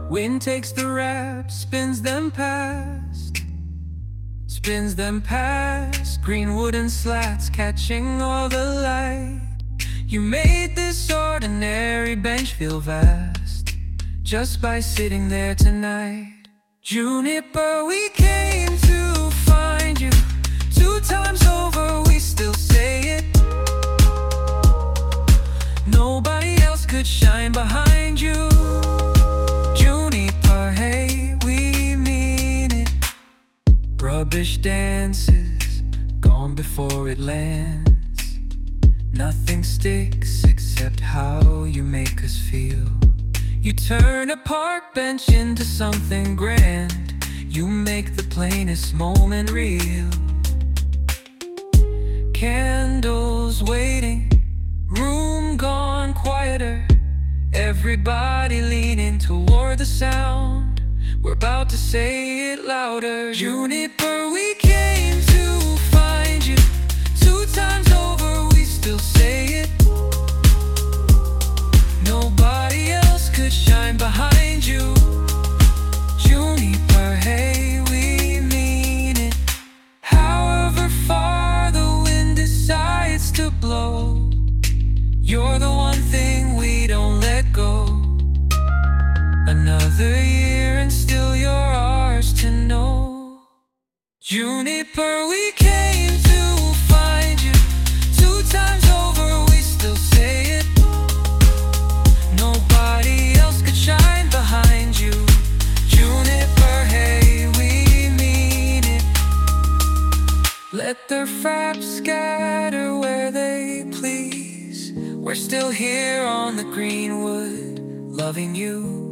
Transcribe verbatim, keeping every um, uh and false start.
Wind takes the wraps, spins them past, spins them past green wooden slats, catching all the light. You made this ordinary bench feel vast, just by sitting there tonight. Juniper, we came to find you. Two times over we still say it. Nobody else could shine behind you. Juniper, hey, we mean it. Rubbish dances, gone before it lands. Nothing sticks except how you make us feel. You turn a park bench into something grand. You make the plainest moment real. Candles waiting, room gone quieter. Everybody leaning toward the sound. We're about to say it louder. Juniper, we came to find you. Two times over we still say it. Nobody else could shine behind you. Juniper, hey, we mean it. However far the wind decides to blow, you're the one thing we don't let go. Another year and still you're ours to know. Juniper, we came to find you. Two times over we still say it. Nobody else could shine behind you. Juniper, hey, we mean it. Let their fraps scatter where they please. We're still here on the greenwood, loving you.